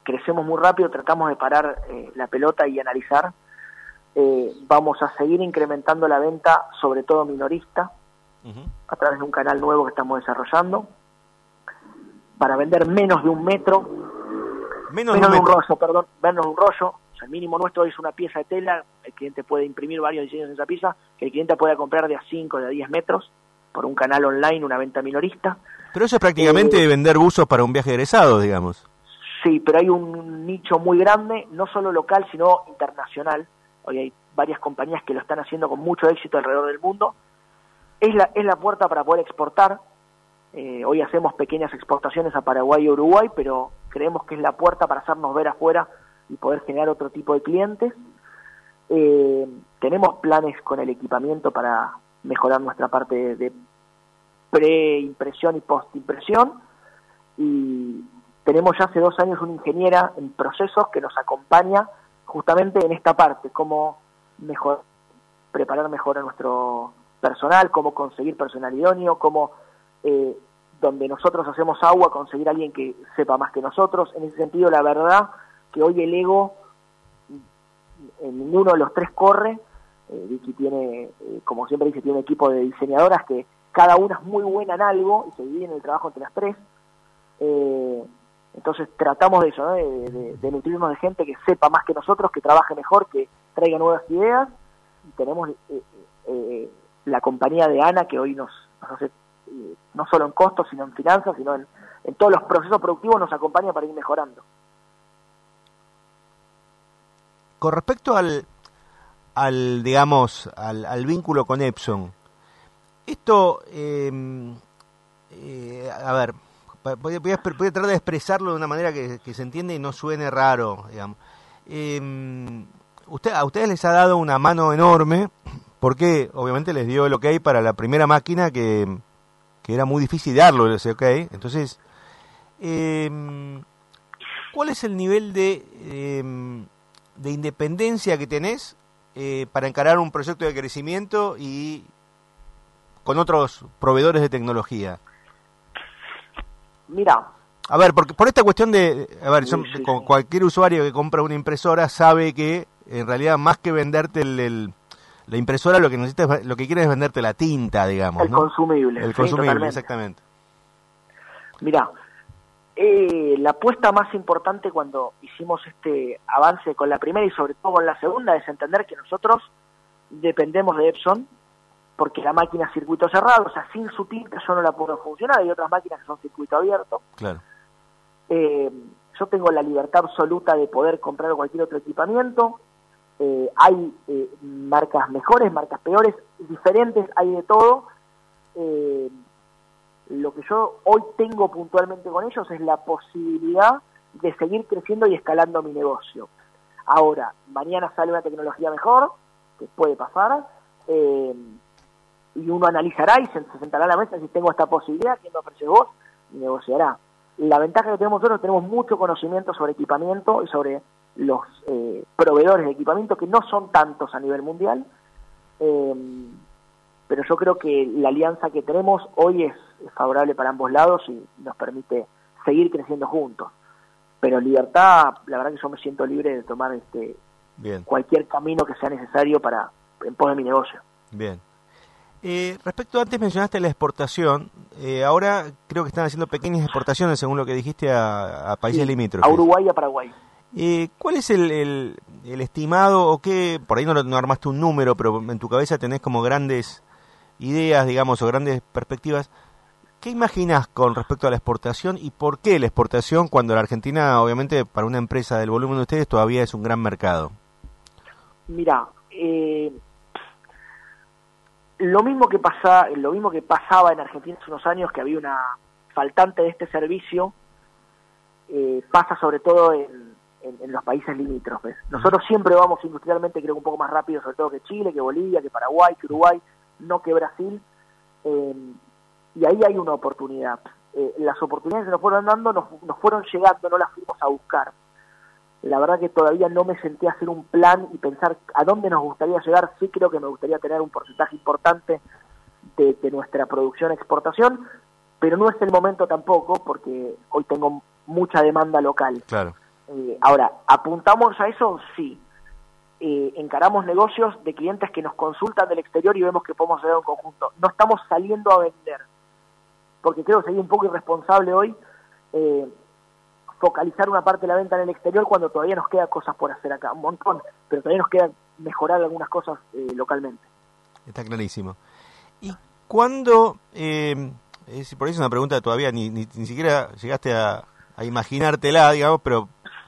Speaker 3: crecemos muy rápido, tratamos de parar la pelota y analizar. Vamos a seguir incrementando la venta, sobre todo minorista, a través de un canal nuevo que estamos desarrollando, para vender menos de un metro, menos de un rollo, perdón, menos de un rollo. O sea, el mínimo nuestro es una pieza de tela, el cliente puede imprimir varios diseños en esa pieza, que el cliente pueda comprar de a 5, de a 10 metros, por un canal online, una venta minorista.
Speaker 2: Pero eso es prácticamente vender buzos para un viaje de egresados, digamos.
Speaker 3: Sí, pero hay un nicho muy grande, no solo local, sino internacional. Hoy hay varias compañías que lo están haciendo con mucho éxito alrededor del mundo. Es la puerta para poder exportar. Hoy hacemos pequeñas exportaciones a Paraguay y Uruguay, pero creemos que es la puerta para hacernos ver afuera y poder generar otro tipo de clientes. Tenemos planes con el equipamiento para mejorar nuestra parte de preimpresión y postimpresión, y tenemos ya hace 2 años una ingeniera en procesos que nos acompaña justamente en esta parte, cómo preparar mejor a nuestro personal, cómo conseguir personal idóneo, cómo donde nosotros hacemos agua, conseguir a alguien que sepa más que nosotros. En ese sentido, la verdad que hoy el ego en ninguno de los 3 corre. Vicky tiene, como siempre dice, tiene un equipo de diseñadoras que cada una es muy buena en algo y se dividen el trabajo entre las 3. Entonces tratamos de eso, ¿no? de nutrirnos de gente que sepa más que nosotros, que trabaje mejor, que traiga nuevas ideas. Y tenemos la compañía de Ana, que hoy nos hace, no solo en costos, sino en finanzas, sino en todos los procesos productivos, nos acompaña para ir mejorando.
Speaker 2: Con respecto al digamos, al vínculo con Epson, esto, a ver, voy a tratar de expresarlo de una manera que se entienda y no suene raro, digamos. A ustedes les ha dado una mano enorme, porque obviamente les dio el ok para la primera máquina que era muy difícil darlo ese ok. Entonces, ¿cuál es el nivel de independencia que tenés para encarar un proyecto de crecimiento y con otros proveedores de tecnología?
Speaker 3: Mira,
Speaker 2: a ver, porque por esta cuestión cualquier usuario que compra una impresora sabe que en realidad más que venderte la impresora, lo que necesitas, lo que quiere es venderte la tinta, digamos,
Speaker 3: el consumible.
Speaker 2: El consumible, exactamente.
Speaker 3: Mira, la apuesta más importante cuando hicimos este avance con la primera y sobre todo con la segunda es entender que nosotros dependemos de Epson, porque la máquina es circuito cerrado, o sea, sin su tinta yo no la puedo funcionar. Hay otras máquinas que son circuito abierto.
Speaker 2: Claro.
Speaker 3: Yo tengo la libertad absoluta de poder comprar cualquier otro equipamiento. Hay marcas mejores, marcas peores, diferentes, hay de todo. Lo que yo hoy tengo puntualmente con ellos es la posibilidad de seguir creciendo y escalando mi negocio. Ahora, mañana sale una tecnología mejor, que puede pasar, y uno analizará y se sentará a la mesa si tengo esta posibilidad, ¿quién me ofrece vos? Y negociará. La ventaja que tenemos nosotros, tenemos mucho conocimiento sobre equipamiento y sobre los proveedores de equipamiento, que no son tantos a nivel mundial, pero yo creo que la alianza que tenemos hoy es favorable para ambos lados y nos permite seguir creciendo juntos. Pero libertad, la verdad que yo me siento libre de tomar cualquier camino que sea necesario en pos de mi negocio.
Speaker 2: Bien. Respecto, antes mencionaste la exportación, ahora creo que están haciendo pequeñas exportaciones, según lo que dijiste, a países limítrofes.
Speaker 3: A Uruguay y a Paraguay.
Speaker 2: ¿Cuál es el estimado, o qué, por ahí no armaste un número, pero en tu cabeza tenés como grandes ideas, digamos, o grandes perspectivas? ¿Qué imaginás con respecto a la exportación y por qué la exportación cuando la Argentina, obviamente, para una empresa del volumen de ustedes, todavía es un gran mercado?
Speaker 3: Mira, lo mismo que pasaba en Argentina hace unos años, que había una faltante de este servicio, pasa sobre todo en los países limítrofes. Nosotros siempre vamos industrialmente, creo, un poco más rápido, sobre todo que Chile, que Bolivia, que Paraguay, que Uruguay, no que Brasil, y ahí hay una oportunidad. Las oportunidades que nos fueron dando nos fueron llegando, no las fuimos a buscar. La verdad que todavía no me senté a hacer un plan y pensar a dónde nos gustaría llegar. Sí creo que me gustaría tener un porcentaje importante de nuestra producción-exportación, pero no es el momento tampoco, porque hoy tengo mucha demanda local.
Speaker 2: Claro.
Speaker 3: Ahora, ¿apuntamos a eso? Sí. Encaramos negocios de clientes que nos consultan del exterior y vemos que podemos hacer en conjunto. No estamos saliendo a vender, porque creo que sería un poco irresponsable hoy focalizar una parte de la venta en el exterior cuando todavía nos queda cosas por hacer acá, un montón, pero todavía nos queda mejorar algunas cosas localmente.
Speaker 2: Está clarísimo. ¿Y cuándo, por eso es una pregunta que todavía ni siquiera llegaste a imaginártela, digamos, pero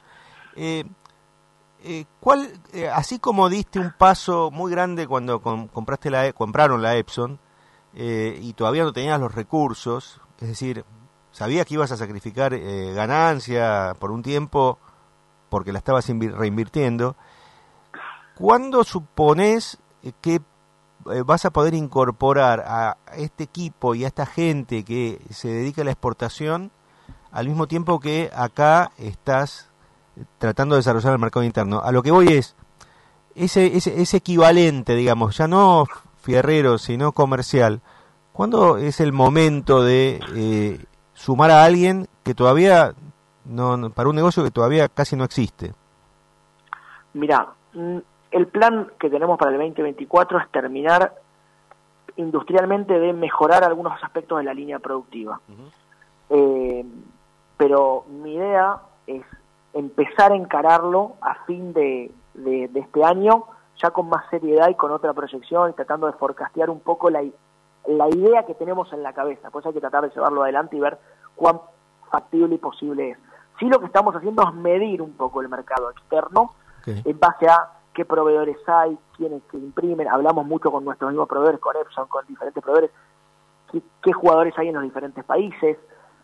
Speaker 2: ¿cuál, así como diste un paso muy grande cuando compraron la Epson y todavía no tenías los recursos, es decir, sabías que ibas a sacrificar ganancia por un tiempo porque la estabas reinvirtiendo, ¿cuándo suponés que vas a poder incorporar a este equipo y a esta gente que se dedica a la exportación al mismo tiempo que acá estás tratando de desarrollar el mercado interno? A lo que voy es ese equivalente, digamos, ya no fierrero, sino comercial. ¿Cuándo es el momento de sumar a alguien que todavía, para un negocio que todavía casi no existe?
Speaker 3: Mirá, el plan que tenemos para el 2024 es terminar industrialmente de mejorar algunos aspectos de la línea productiva. Pero mi idea es empezar a encararlo a fin de este año, ya con más seriedad y con otra proyección, y tratando de forecastear un poco la idea que tenemos en la cabeza. Pues hay que tratar de llevarlo adelante y ver cuán factible y posible es. Sí, lo que estamos haciendo es medir un poco el mercado externo, en base a qué proveedores hay, quiénes que imprimen. Hablamos mucho con nuestros mismos proveedores, con Epson, con diferentes proveedores, qué jugadores hay en los diferentes países.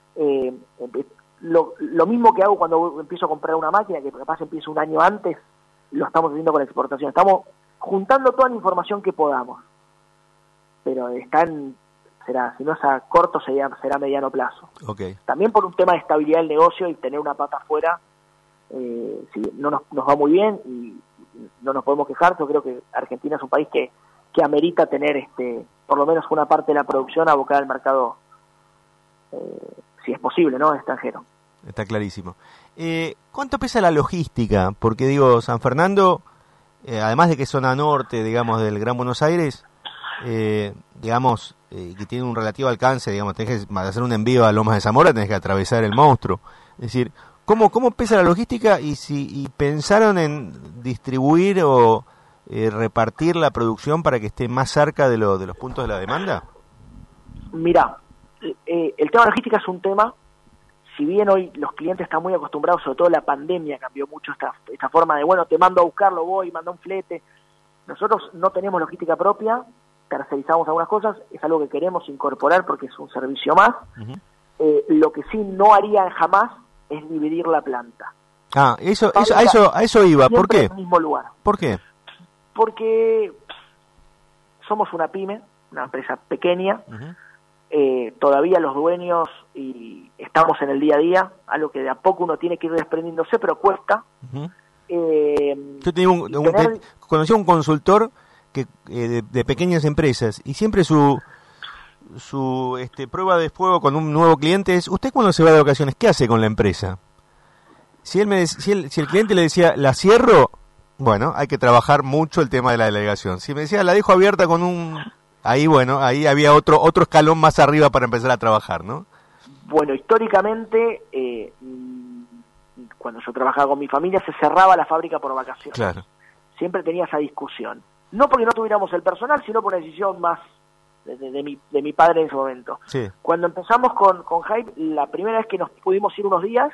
Speaker 3: Lo mismo que hago cuando empiezo a comprar una máquina, que capaz empiezo un año antes, lo estamos haciendo con la exportación. Estamos juntando toda la información que podamos, pero si no es a corto, será a mediano plazo. También por un tema de estabilidad del negocio y tener una pata afuera. Si no nos va muy bien y no nos podemos quejar, yo creo que Argentina es un país que amerita tener por lo menos una parte de la producción abocada al mercado, si es posible, ¿no? Extranjero.
Speaker 2: Está clarísimo. ¿Cuánto pesa la logística? Porque digo, San Fernando, además de que es zona norte, digamos, del Gran Buenos Aires, digamos, que tiene un relativo alcance, digamos, tenés que hacer un envío a Lomas de Zamora, tenés que atravesar el monstruo. Es decir, ¿cómo pesa la logística y pensaron en distribuir o repartir la producción para que esté más cerca de los puntos de la demanda?
Speaker 3: Mirá, el tema de logística es un tema, si bien hoy los clientes están muy acostumbrados, sobre todo la pandemia cambió mucho esta forma de, bueno, te mando a buscarlo, manda un flete. Nosotros no tenemos logística propia, tercerizamos algunas cosas, es algo que queremos incorporar porque es un servicio más. Lo que sí no haría jamás es dividir la planta.
Speaker 2: A eso iba. ¿Por qué?
Speaker 3: En el mismo lugar.
Speaker 2: ¿Por qué?
Speaker 3: Porque somos una pyme, una empresa pequeña. Todavía los dueños y estamos en el día a día, algo que de a poco uno tiene que ir desprendiéndose, pero cuesta.
Speaker 2: Yo conocí a un consultor que de pequeñas empresas y siempre su prueba de fuego con un nuevo cliente es: ¿usted cuando se va de vacaciones qué hace con la empresa? Si el cliente le decía la cierro, bueno, hay que trabajar mucho el tema de la delegación. Si me decía la dejo abierta con ahí había otro escalón más arriba para empezar a trabajar, ¿no?
Speaker 3: Bueno, históricamente, cuando yo trabajaba con mi familia, se cerraba la fábrica por vacaciones.
Speaker 2: Claro.
Speaker 3: Siempre tenía esa discusión. No porque no tuviéramos el personal, sino por una decisión más de mi padre en ese momento.
Speaker 2: Sí.
Speaker 3: Cuando empezamos con Hype, la primera vez que nos pudimos ir unos días,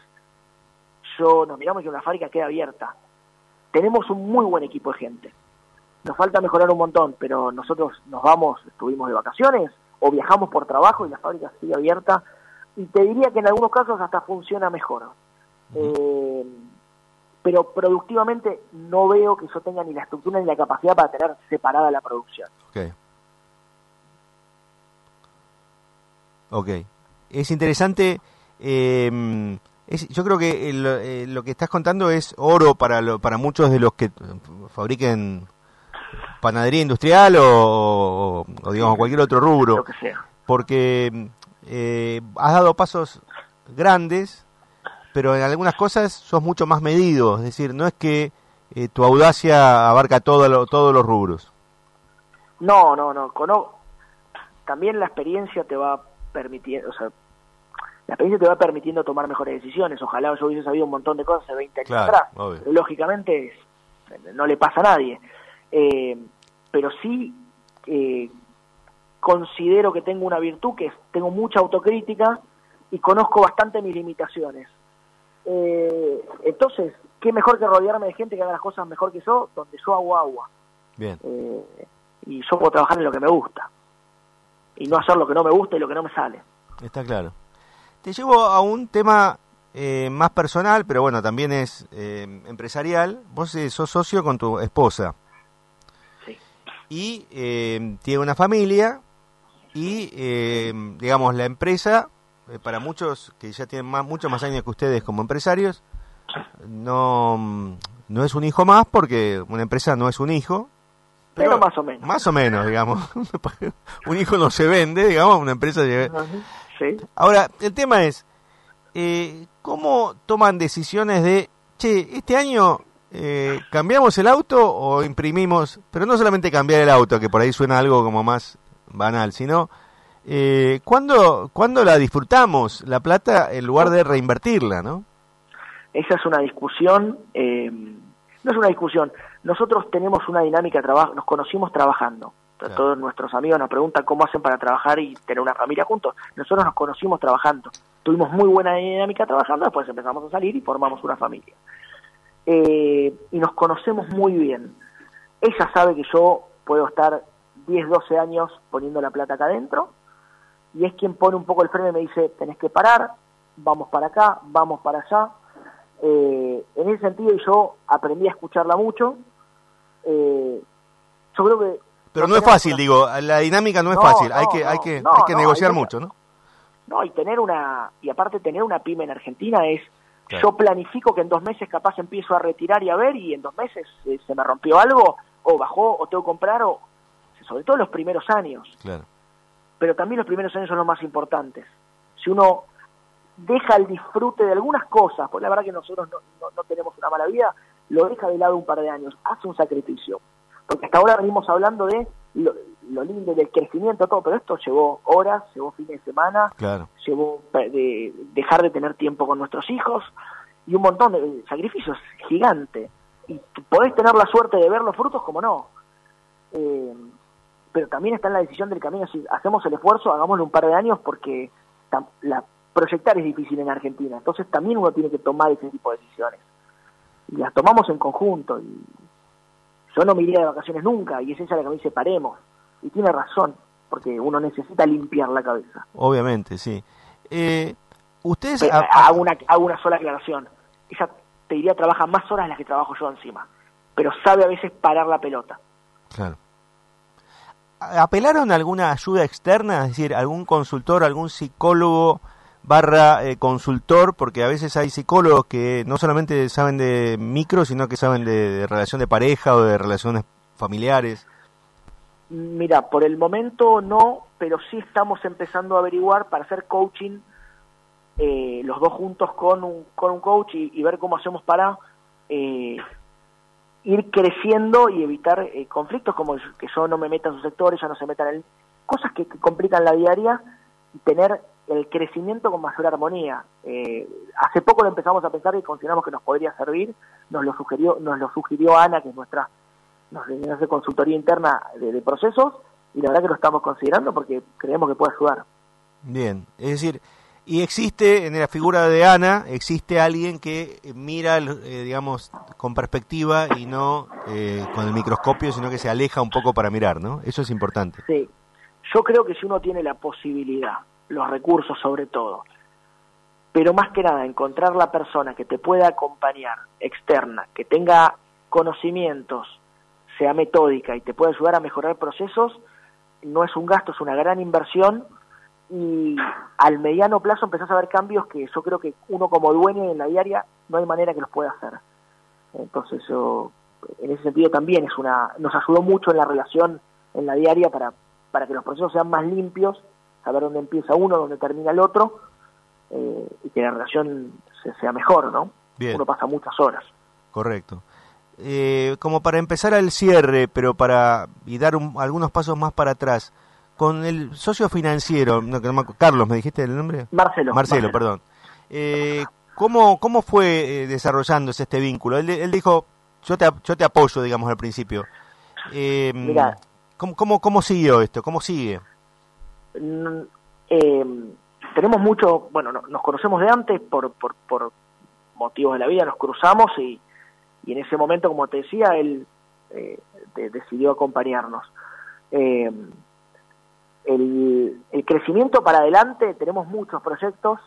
Speaker 3: nos miramos y una fábrica queda abierta. Tenemos un muy buen equipo de gente. Nos falta mejorar un montón, pero nosotros estuvimos de vacaciones o viajamos por trabajo y la fábrica sigue abierta, y te diría que en algunos casos hasta funciona mejor. Pero productivamente no veo que yo tenga ni la estructura ni la capacidad para tener separada la producción.
Speaker 2: Ok. Es interesante. Yo creo que lo que estás contando es oro para muchos de los que fabriquen panadería industrial o digamos cualquier otro rubro.
Speaker 3: Lo que sea.
Speaker 2: Porque has dado pasos grandes, pero en algunas cosas sos mucho más medido, es decir, no es que tu audacia abarca todos los rubros.
Speaker 3: No. También la experiencia te va permitiendo, la experiencia te va permitiendo tomar mejores decisiones. Ojalá yo hubiese sabido un montón de cosas hace 20 años atrás. Obvio. Pero lógicamente no le pasa a nadie. Pero sí considero que tengo una virtud, que tengo mucha autocrítica y conozco bastante mis limitaciones. Entonces, qué mejor que rodearme de gente que haga las cosas mejor que yo, donde yo hago agua.
Speaker 2: Bien.
Speaker 3: Y yo puedo trabajar en lo que me gusta y no hacer lo que no me gusta y lo que no me sale.
Speaker 2: Está claro. Te llevo a un tema más personal, pero bueno, también es empresarial. Vos sos socio con tu esposa.
Speaker 3: Sí.
Speaker 2: Y tiene una familia y, digamos, la empresa, para muchos que ya tienen muchos más años que ustedes como empresarios, no es un hijo más, porque una empresa no es un hijo.
Speaker 3: Pero más o menos.
Speaker 2: Más o menos, digamos. Un hijo no se vende, digamos, una empresa...
Speaker 3: Sí.
Speaker 2: Ahora, el tema es, ¿cómo toman decisiones de, este año cambiamos el auto o imprimimos? Pero no solamente cambiar el auto, que por ahí suena algo como más banal, sino ¿cuándo la disfrutamos, la plata, en lugar de reinvertirla, ¿no?
Speaker 3: Esa es una discusión, no es una discusión, nosotros tenemos una dinámica de trabajo, nos conocimos trabajando. Claro. Todos nuestros amigos nos preguntan cómo hacen para trabajar y tener una familia juntos. Nosotros nos conocimos trabajando, tuvimos muy buena dinámica trabajando, después empezamos a salir y formamos una familia. Y nos conocemos muy bien. Ella sabe que yo puedo estar 10, 12 años poniendo la plata acá adentro, y es quien pone un poco el freno y me dice, tenés que parar, vamos para acá, vamos para allá. En ese sentido yo aprendí a escucharla mucho. Yo creo que...
Speaker 2: Pero no es fácil, digo, la dinámica no es fácil, hay que negociar mucho, ¿no?
Speaker 3: No, y aparte tener una pyme en Argentina es, claro. Yo planifico que en 2 meses capaz empiezo a retirar y a ver, y en 2 meses se me rompió algo, o bajó, o tengo que comprar, o sobre todo los primeros años.
Speaker 2: Claro.
Speaker 3: Pero también los primeros años son los más importantes. Si uno deja el disfrute de algunas cosas, porque la verdad que nosotros no tenemos una mala vida, lo deja de lado un par de años, hace un sacrificio. Porque hasta ahora venimos hablando de lo lindo del crecimiento, todo, pero esto llevó horas, llevó fines de semana,
Speaker 2: claro.
Speaker 3: Llevó de dejar de tener tiempo con nuestros hijos, y un montón de sacrificios gigantes. Y podés tener la suerte de ver los frutos, como no. Pero también está en la decisión del camino. Si hacemos el esfuerzo, hagámoslo un par de años, porque proyectar es difícil en Argentina. Entonces también uno tiene que tomar ese tipo de decisiones. Y las tomamos en conjunto, y yo no me iría de vacaciones nunca, y es ella la que me dice paremos, y tiene razón, porque uno necesita limpiar la cabeza.
Speaker 2: Obviamente, sí. Ustedes
Speaker 3: hago una sola aclaración. Ella, te diría, trabaja más horas de las que trabajo yo encima, pero sabe a veces parar la pelota.
Speaker 2: Claro. ¿Apelaron a alguna ayuda externa? Es decir, algún consultor, algún psicólogo / consultor, porque a veces hay psicólogos que no solamente saben de micro, sino que saben de relación de pareja o de relaciones familiares.
Speaker 3: Mira, por el momento no, pero sí estamos empezando a averiguar para hacer coaching, los dos juntos con un coach, y ver cómo hacemos para ir creciendo y evitar conflictos, como que yo no me meta en su sector, ella no se meta en él, cosas que complican la diaria, y tener el crecimiento con mayor armonía. Hace poco lo empezamos a pensar y consideramos que nos podría servir, nos lo sugirió Ana, que es nos hace consultoría interna de procesos, y la verdad que lo estamos considerando porque creemos que puede ayudar.
Speaker 2: Bien, es decir, y existe en la figura de Ana, existe alguien que mira, digamos, con perspectiva y no con el microscopio, sino que se aleja un poco para mirar, ¿no? Eso es importante.
Speaker 3: Sí, yo creo que si uno tiene la posibilidad, los recursos sobre todo, pero más que nada encontrar la persona que te pueda acompañar, externa, que tenga conocimientos, sea metódica y te pueda ayudar a mejorar procesos, no es un gasto, es una gran inversión, y al mediano plazo empezás a ver cambios que yo creo que uno como dueño en la diaria no hay manera que los pueda hacer. Entonces yo, en ese sentido también nos ayudó mucho en la relación en la diaria para que los procesos sean más limpios, saber dónde empieza uno, dónde termina el otro, y que la relación sea mejor, ¿no?
Speaker 2: Bien.
Speaker 3: Uno pasa muchas horas.
Speaker 2: Correcto. Como para empezar al cierre, pero y dar algunos pasos más para atrás, con el socio financiero, Carlos, ¿me dijiste el nombre? Marcelo, perdón. ¿Cómo fue desarrollándose este vínculo? Él dijo, yo te apoyo, digamos, al principio.
Speaker 3: Mirá,
Speaker 2: ¿Cómo siguió esto? ¿Cómo sigue?
Speaker 3: Tenemos mucho, bueno, nos conocemos de antes por motivos de la vida, nos cruzamos y en ese momento, como te decía, él decidió acompañarnos. El crecimiento para adelante, tenemos muchos proyectos.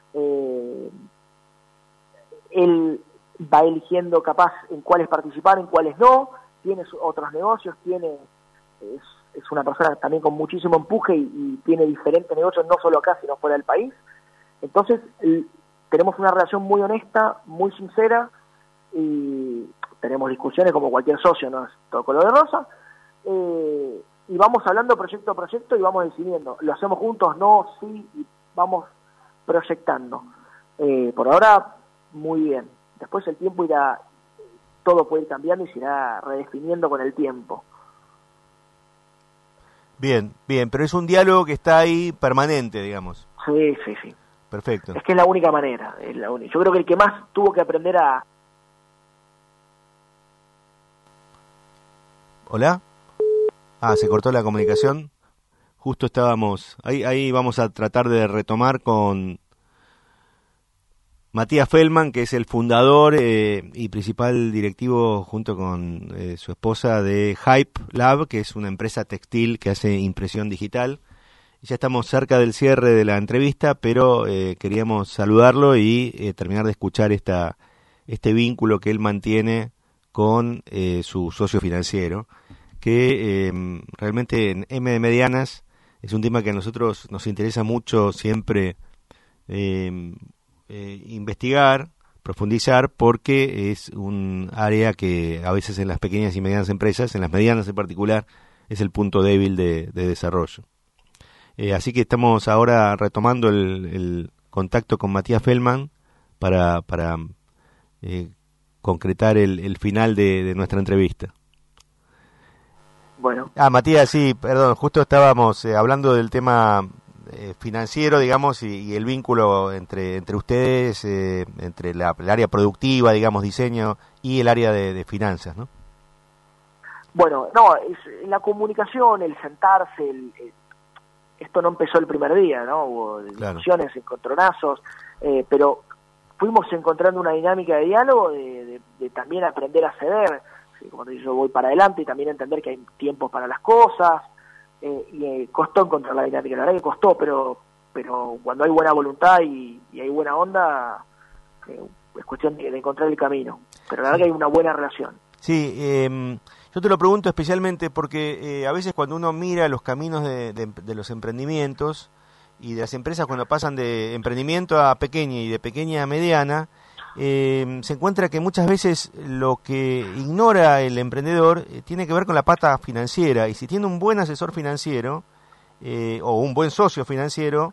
Speaker 3: Él va eligiendo capaz en cuáles participar, en cuáles no, tiene otros negocios, es una persona también con muchísimo empuje y tiene diferentes negocios, no solo acá, sino fuera del país. Entonces, tenemos una relación muy honesta, muy sincera, y tenemos discusiones como cualquier socio, no es todo color de rosa, y vamos hablando proyecto a proyecto y vamos decidiendo, lo hacemos juntos, no, sí, y vamos proyectando. Por ahora, muy bien. Después el tiempo todo puede ir cambiando y se irá redefiniendo con el tiempo.
Speaker 2: Bien, pero es un diálogo que está ahí permanente, digamos.
Speaker 3: Sí.
Speaker 2: Perfecto.
Speaker 3: Es que es la única manera. Yo creo que el que más tuvo que aprender a...
Speaker 2: ¿Hola? Se cortó la comunicación. Justo estábamos... Ahí vamos a tratar de retomar con Matías Feldman, que es el fundador y principal directivo junto con su esposa de Hype Lab, que es una empresa textil que hace impresión digital. Ya estamos cerca del cierre de la entrevista, pero queríamos saludarlo y terminar de escuchar este vínculo que él mantiene con su socio financiero, que realmente en M de Medianas es un tema que a nosotros nos interesa mucho siempre investigar, profundizar, porque es un área que a veces en las pequeñas y medianas empresas, en las medianas en particular, es el punto débil de desarrollo. Así que estamos ahora retomando el contacto con Matías Feldman para concretar el final de nuestra entrevista.
Speaker 3: Bueno.
Speaker 2: Matías, sí, perdón, justo estábamos hablando del tema financiero, digamos, y el vínculo entre ustedes, entre el área productiva, digamos, diseño, y el área de finanzas, ¿no?
Speaker 3: Bueno, no, es la comunicación, el sentarse, esto no empezó el primer día, ¿no? Hubo discusiones, encontronazos, pero fuimos encontrando una dinámica de diálogo de también aprender a ceder. Como te digo, yo voy para adelante y también entender que hay tiempos para las cosas, y costó encontrar la dinámica, la verdad que costó, pero cuando hay buena voluntad y hay buena onda, es cuestión de encontrar el camino, pero la verdad que hay una buena relación.
Speaker 2: Sí, yo te lo pregunto especialmente porque a veces cuando uno mira los caminos de los emprendimientos y de las empresas, cuando pasan de emprendimiento a pequeña y de pequeña a mediana, se encuentra que muchas veces lo que ignora el emprendedor tiene que ver con la pata financiera, y si tiene un buen asesor financiero o un buen socio financiero,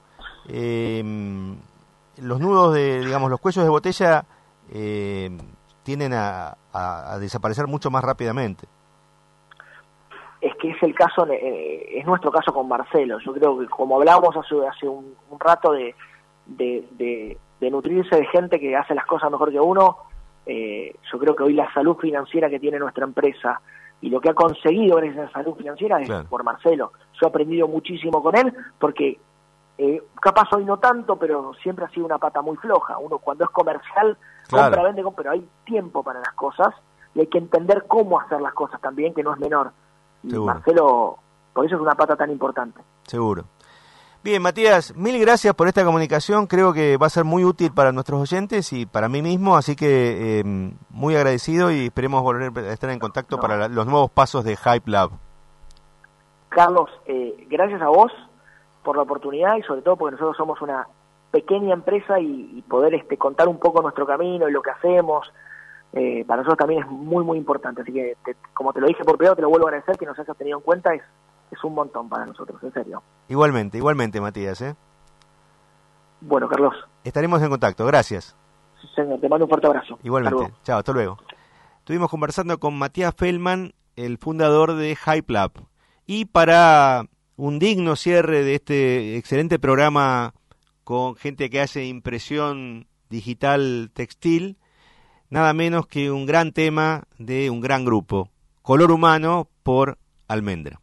Speaker 2: los nudos digamos, los cuellos de botella tienden a desaparecer mucho más rápidamente.
Speaker 3: Es que es el caso, es nuestro caso con Marcelo. Yo creo que, como hablábamos hace un rato de nutrirse de gente que hace las cosas mejor que uno, yo creo que hoy la salud financiera que tiene nuestra empresa y lo que ha conseguido en esa salud financiera es por Marcelo. Yo he aprendido muchísimo con él porque capaz hoy no tanto, pero siempre ha sido una pata muy floja. Uno cuando es comercial compra, vende, pero hay tiempo para las cosas y hay que entender cómo hacer las cosas también, que no es menor. Y seguro. Marcelo, por eso es una pata tan importante.
Speaker 2: Seguro. Bien, Matías, mil gracias por esta comunicación. Creo que va a ser muy útil para nuestros oyentes y para mí mismo, así que muy agradecido y esperemos volver a estar en contacto para los nuevos pasos de Hype Lab.
Speaker 3: Carlos, gracias a vos por la oportunidad y sobre todo porque nosotros somos una pequeña empresa y poder contar un poco nuestro camino y lo que hacemos, para nosotros también es muy, muy importante. Así que, como te lo dije por privado, te lo vuelvo a agradecer, que nos hayas tenido en cuenta, es un montón para nosotros, en serio.
Speaker 2: Igualmente, Matías.
Speaker 3: Bueno, Carlos.
Speaker 2: Estaremos en contacto, gracias.
Speaker 3: señor, te mando un fuerte abrazo.
Speaker 2: Igualmente, chao, hasta luego. Estuvimos conversando con Matías Feldman, el fundador de HypeLab. Y para un digno cierre de este excelente programa con gente que hace impresión digital textil, nada menos que un gran tema de un gran grupo, Color Humano por Almendra.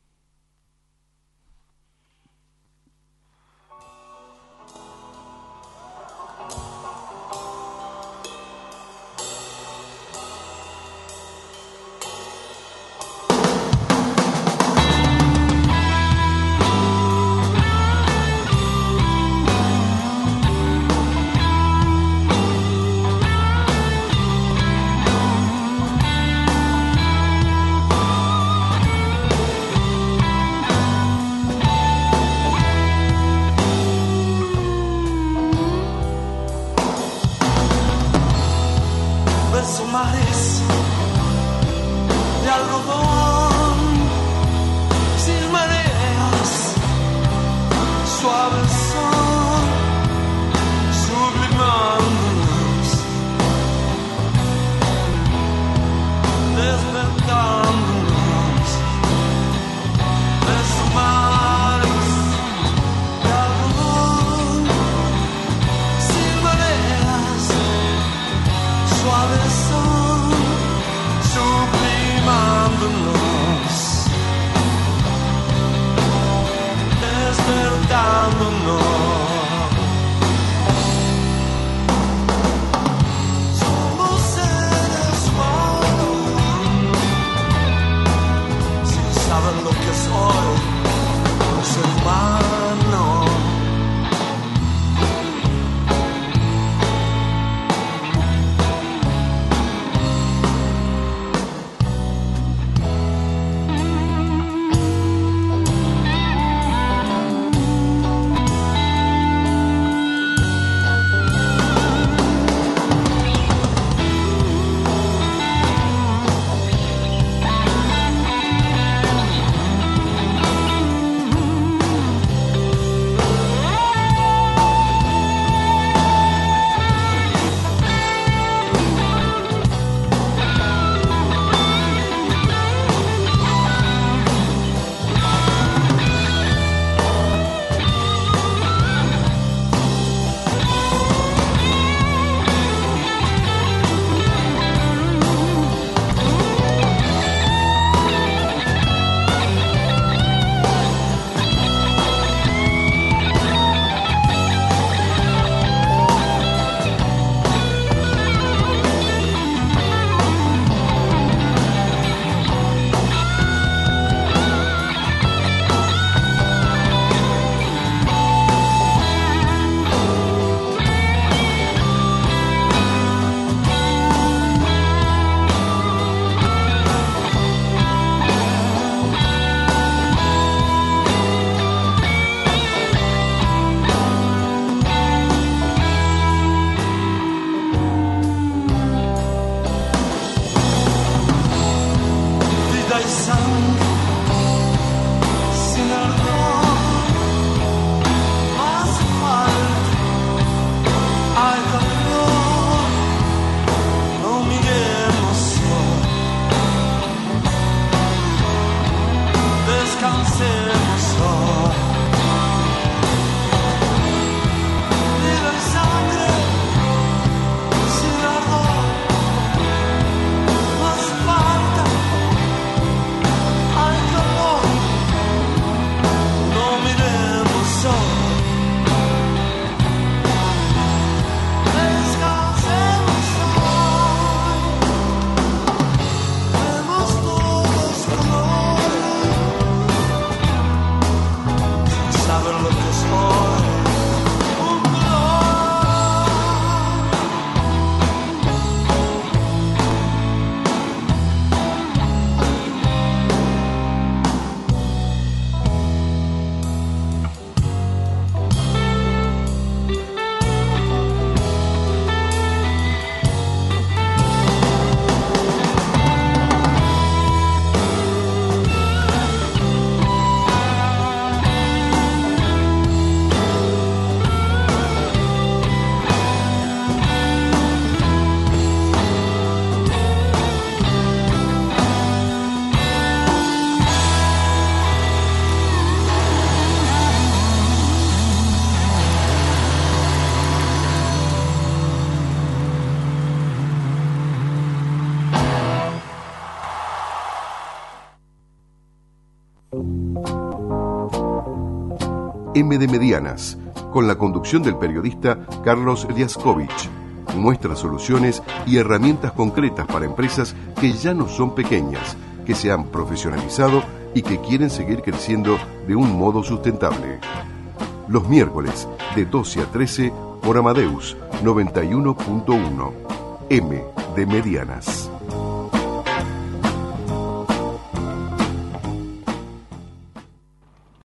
Speaker 4: Mares de algodón sin mareas, suaves son sublimándonos, despertándonos. Besos mares de algodón sin mareas, suaves son sublimándonos.
Speaker 1: M de Medianas, con la conducción del periodista Carlos Liaskovich. Muestra soluciones y herramientas concretas para empresas que ya no son pequeñas, que se han profesionalizado y que quieren seguir creciendo de un modo sustentable. Los miércoles de 12 a 13 por Amadeus 91.1. M de Medianas.